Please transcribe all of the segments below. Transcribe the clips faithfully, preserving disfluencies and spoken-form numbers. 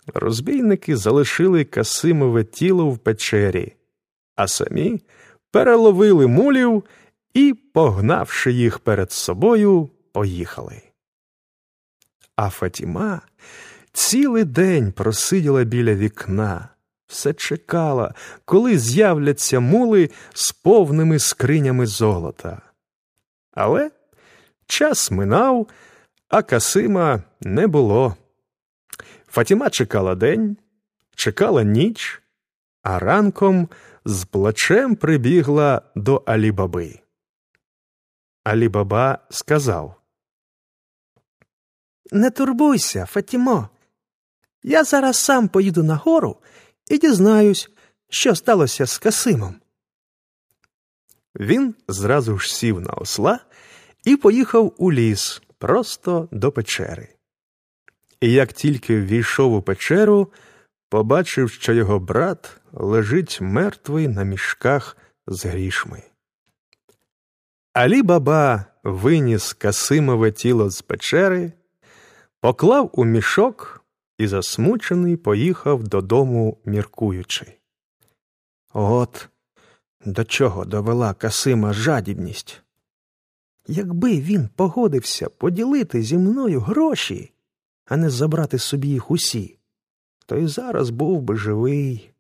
Розбійники залишили Касимове тіло в печері, а самі переловили мулів і, погнавши їх перед собою, поїхали. А Фатіма цілий день просиділа біля вікна, все чекала, коли з'являться мули з повними скринями золота. Але час минав, а Касима не було. Фатіма чекала день, чекала ніч, а ранком з плачем прибігла до Алі-Баби. Алі-Баба сказав: «Не турбуйся, Фатімо. Я зараз сам поїду на гору і дізнаюсь, що сталося з Касимом». Він зразу ж сів на осла і поїхав у ліс просто до печери. І як тільки ввійшов у печеру, побачив, що його брат лежить мертвий на мішках з грішми. Алі-Баба виніс Касимове тіло з печери, поклав у мішок і засмучений поїхав додому, міркуючи: «От до чого довела Касима жадібність. Якби він погодився поділити зі мною гроші, а не забрати собі їх усі, то й зараз був би живий».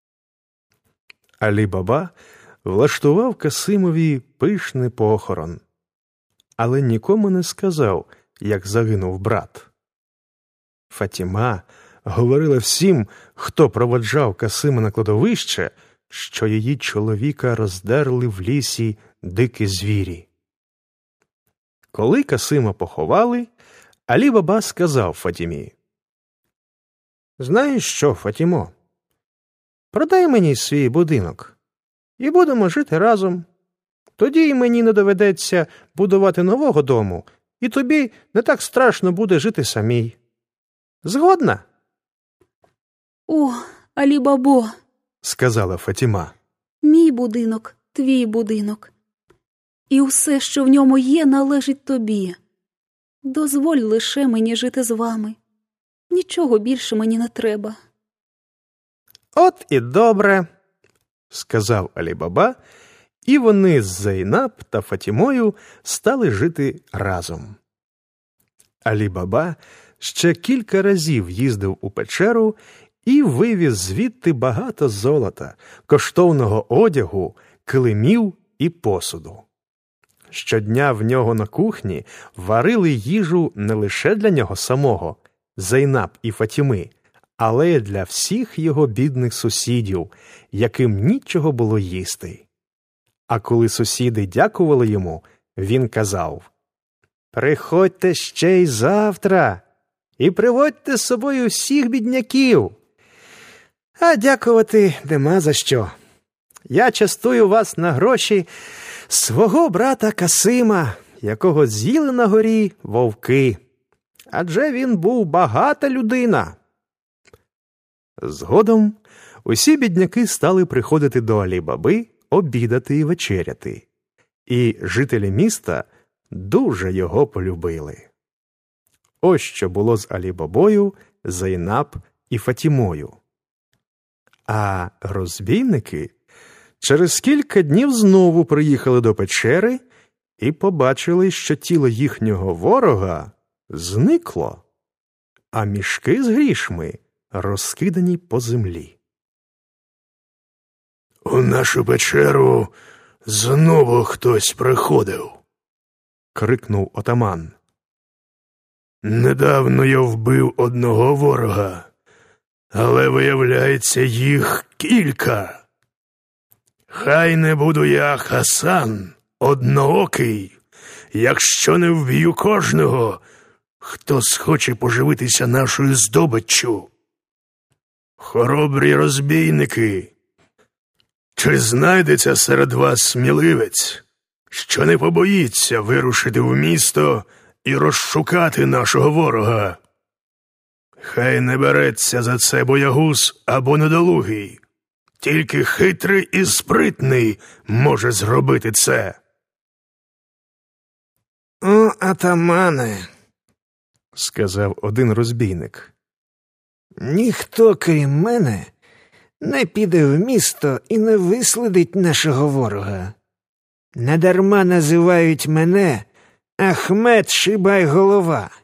Алі-Баба влаштував Касимові пишний похорон, але нікому не сказав, як загинув брат. Фатіма говорила всім, хто проводжав Касима на кладовище, що її чоловіка роздерли в лісі дикі звірі. Коли Касима поховали, Алі-Баба сказав Фатімі: «Знаєш що, Фатімо, продай мені свій будинок, і будемо жити разом. Тоді й мені не доведеться будувати нового дому, і тобі не так страшно буде жити самій. Згодна?» «О, Алі-Бабо», – сказала Фатіма, – «мій будинок, твій будинок. І усе, що в ньому є, належить тобі. Дозволь лише мені жити з вами. Нічого більше мені не треба». «От і добре», – сказав Алі-Баба, і вони з Зейнаб та Фатімою стали жити разом. Алі-Баба ще кілька разів їздив у печеру і вивіз звідти багато золота, коштовного одягу, килимів і посуду. Щодня в нього на кухні варили їжу не лише для нього самого, Зейнаб і Фатіми, але й для всіх його бідних сусідів, яким нічого було їсти. А коли сусіди дякували йому, він казав: «Приходьте ще й завтра і приводьте з собою всіх бідняків. А дякувати нема за що. Я частую вас на гроші свого брата Касима, якого з'їли на горі вовки. Адже він був багата людина». Згодом усі бідняки стали приходити до Алі-Баби обідати і вечеряти, і жителі міста дуже його полюбили. Ось що було з Алі-Бабою, Зейнаб і Фатімою. А розбійники через кілька днів знову приїхали до печери і побачили, що тіло їхнього ворога зникло, а мішки з грішми розкидані по землі. «У нашу печеру знову хтось приходив», – крикнув отаман. «Недавно я вбив одного ворога, але, виявляється, їх кілька. Хай не буду я, Хасан, одноокий, якщо не вб'ю кожного, хто схоче поживитися нашою здобиччю. Хоробрі розбійники, чи знайдеться серед вас сміливець, що не побоїться вирушити в місто і розшукати нашого ворога? Хай не береться за це боягуз або недолугий, тільки хитрий і спритний може зробити це». «О, атамане», – сказав один розбійник, Ніхто, крім мене, не піде в місто і не вислідить нашого ворога. Недарма називають мене Ахмет Шибай-голова.